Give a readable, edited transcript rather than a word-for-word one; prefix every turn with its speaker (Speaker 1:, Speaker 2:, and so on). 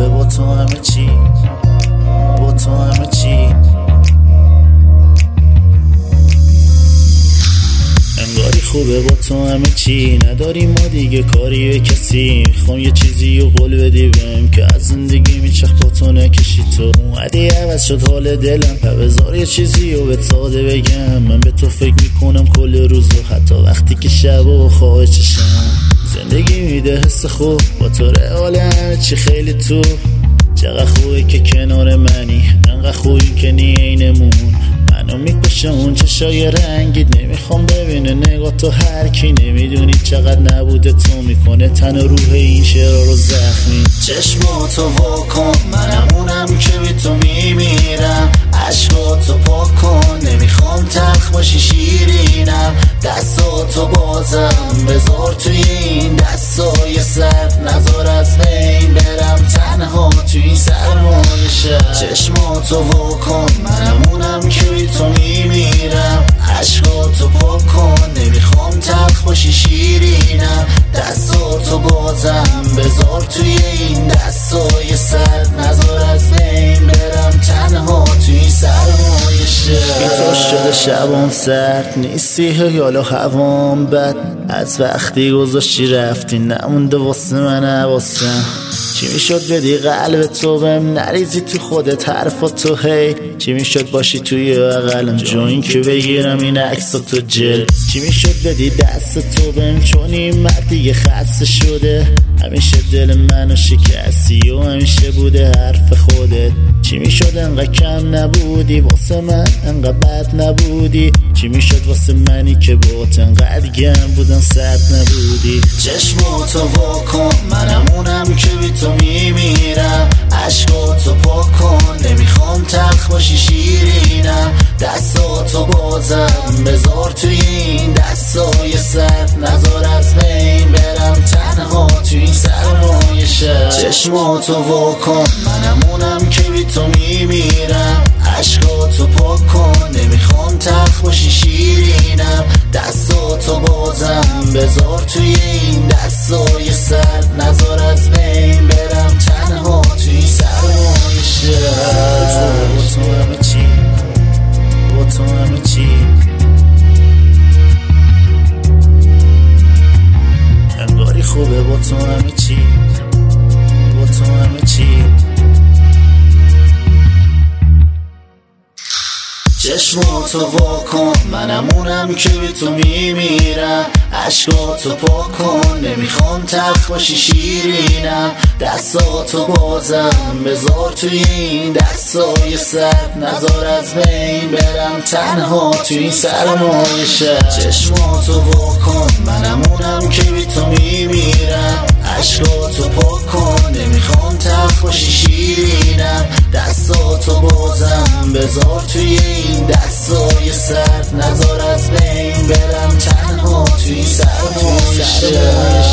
Speaker 1: خوبه با تو همه چی، با تو همه چی. انگاری خوبه با تو همه چی، نداریم ما دیگه کاری به کسی. میخوام یه چیزی رو قول بدی بهم که از زندگی میچخ با تو نکشی. تو اومدی عوض شد حال دلم، بذار یه چیزی رو به ساده بگم. من به تو فکر میکنم کل روز و حتی وقتی که شب و خواه چشم. زندگی میده حس خوب با تو، رئال همه چی خیلی تو. چقدر خوبه که کنار منی، انقدر خوبی که نی عینمون. منو میکشه اون چشای رنگید، نمیخوام ببینه نگاه تو هر کی. نمیدونی چقدر نبوده تو میکنه تن و روح این شعرها رو زخمی. چشماتو واکن، منم اونم که بی تو میمیرم. عشقاتو پاک کن، نمیخوام تلخ باشی شیرینم. دستاتو بازم بذار توی این دستای سرد، نذار از بین برم تنها توی این سرمای شب. چشماتو واکن، منم اونم که بی تو میمیرم. عشقاتو پاک کن، نمیخوام تلخ باشی شیرینم. دستاتو بازم بذار توی این دستای سرد، نذار از بین برم تنها توی این سرمای شب. اینطور شده شبام سرد نیستی یالا هوام بد. از وقتی گذاشتی رفتی نمونده واسه من حواسم. چی میشد بدی قلب تو بهم، نریزی تو خودت حرفا تو هی. چی میشد باشی توی بغلم جوین که بگیرم این عکسا تو جل. چی میشد بدی دست تو بهم، چون این مرد دیگه خسته شده. همیشه دل منو شکستی و همیشه بوده حرف خودت. چی میشد انقدر کم نبودی واسه من، انقدر بد نبودی. چی میشد واسه منی که باهات انقدر گرم بودم سرد نبودی. چشماتو واکن، منم اونم که بی تو میمیرم. عشقاتو پاک کن، نمیخوام تلخ باشی شیرینم. دستاتو بازم بذار توی این دستای سرد، نذار از بین برم تنها توی این سرمای شب. چشماتو واکن، منم اونم که بی تو میمیرم. عشقاتو پاک کن، نمیخوام تلخ باشی شیرینم. دستاتو بازم بذار توی این دستای سرد، نذار از بین برم تنها توی این سرمای شب. با تو همه چی، با تو همه چی. انگاری خوبه با تو همه چی، با تو همه چی. چشماتو واکن، منم اونم که بی تو میمیرم. عشقاتو پاک کن، نمیخوام تلخ باشی شیرینم. دستاتو بازم بذار توی این دستای سرد، نذار از بین برم تنها توی این سرمای شب. چشماتو واکن، منم اونم که بی تو میمیرم. عشقاتو پاک کن، نمیخوام تلخ باشی شیرینم. دستاتو بازم بذار توی این دستای سرد، نذار از بین برم تنها توی سرمای شب.